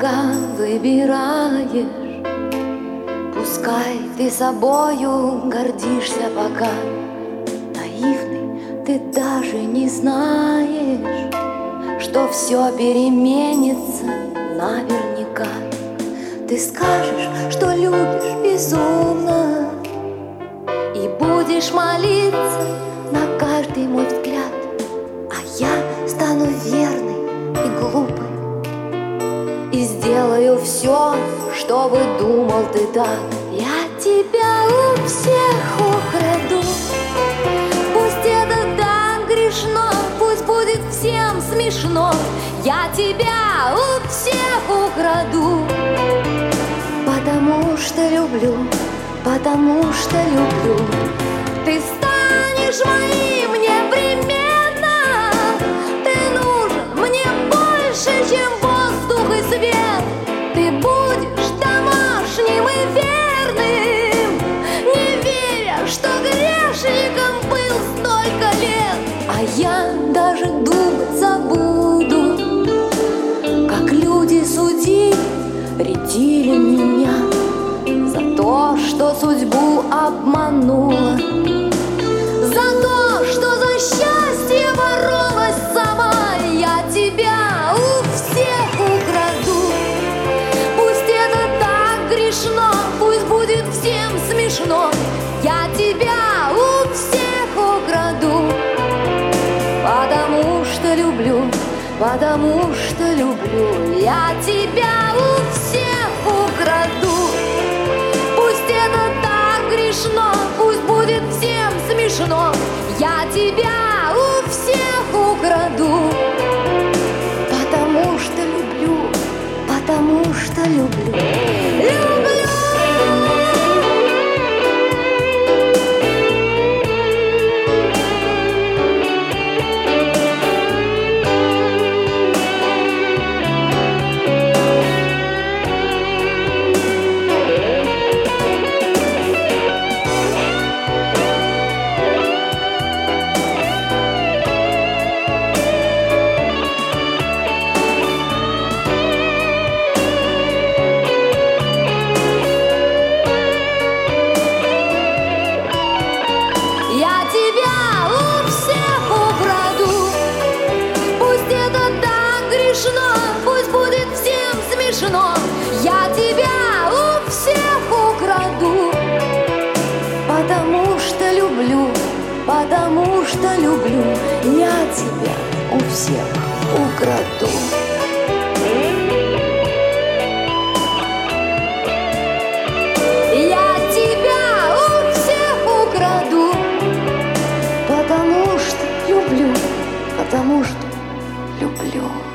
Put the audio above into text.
пока выбираешь. Пускай ты собою гордишься пока. Наивный, ты даже не знаешь, что все переменится наверняка. Ты скажешь, что любишь безумно, и будешь молиться на каждый мой взгляд. А я стану верной и глупой и сделаю все, чтобы думал ты так. Я тебя у всех украду. Пусть это так грешно, пусть будет всем смешно. Я тебя у всех украду. Потому что люблю, потому что люблю. Ты станешь моим непременно. Ты нужен мне больше, чем воздух и свет. Ты будешь домашним и верным, не веря, что грешником был столько лет. А я даже думать забуду, как люди судили, ретили меня за то, что судьбу обманула, за то, что за счастье боролась сама. Я тебя у всех украду. Пусть это так грешно, пусть будет всем смешно. Я тебя у всех украду. Потому что люблю, потому что люблю. Я тебя у всех украду. Пусть это так грешно, пусть будет всем смешно. Я тебя у всех украду. Потому что люблю, потому что люблю. Люблю. Пусть будет всем смешно. Я тебя у всех украду. Потому что люблю, потому что люблю. Я тебя у всех украду. Я тебя у всех украду. Потому что люблю, потому что люблю.